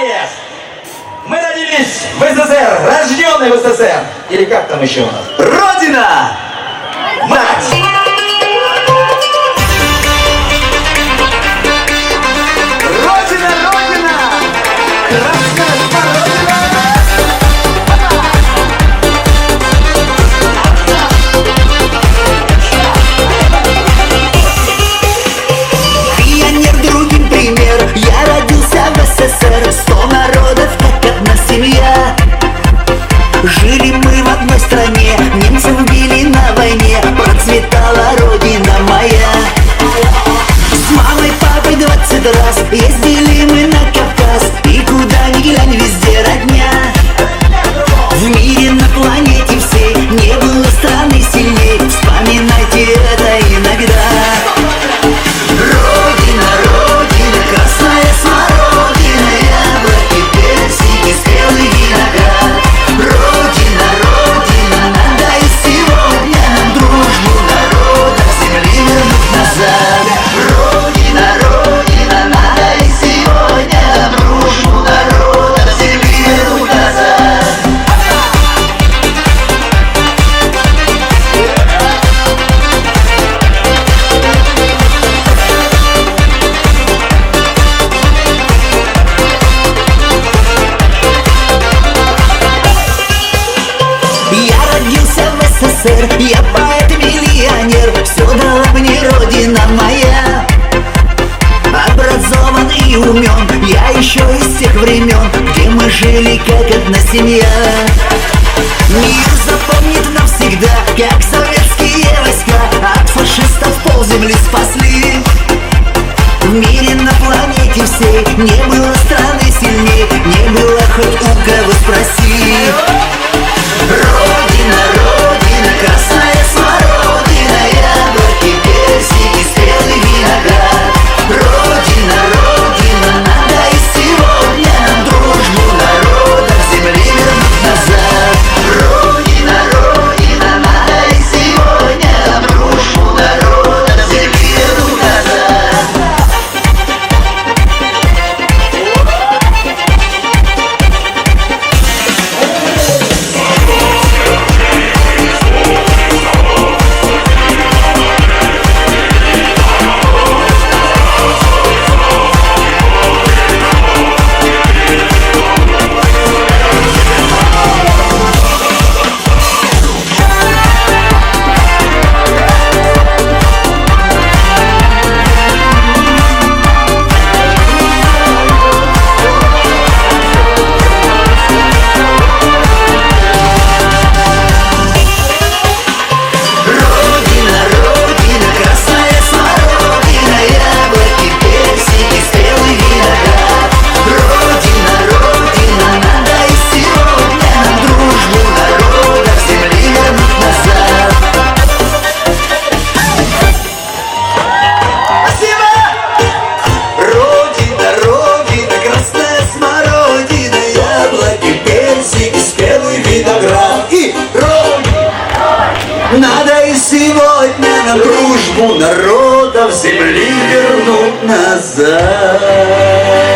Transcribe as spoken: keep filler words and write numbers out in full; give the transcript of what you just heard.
Внимание! Мы родились в СССР, рожденные в СССР. Или как там еще у нас? Родина! Мать! Родина, Родина! Красная смородина! Пионер, другим пример. Я родился в СССР. Сто народов, как одна семья. Жили мы в одной стране, немцев били на войне. Процветала родина моя. С мамой, папой двадцать раз ездили мы на Кавказ. И куда ни глянь, везде родня. В мире, на планете всей не было страны сильней. Вспоминайте это иногда. Родина, Родина, красная смородина, яблоки, персики, спелый виноград. Родина, Родина, надо и сегодня нам дружбу народа земли вернуть назад. Родина, Родина, надо и сегодня нам дружбу народа земли вернуть назад. Я родился в СССР, я поэт-миллионер. Все дала мне родина моя. Образован и умен, я еще из тех времен, где мы жили как одна семья. Мир запомнит навсегда, как советские войска от фашистов полземли спасли. В мире, на планете всей не было страны сильней, не было хоть у кого спроси. Родина, Родина, красная смородина, яблоки, персики, спелый виноград. Родина, Родина, надо и сегодня нам дружбу народа земли вернуть назад. Родина, Родина, надо и сегодня нам дружбу народа земли вернуть назад. Надо и сегодня нам дружбу народов земли вернуть назад.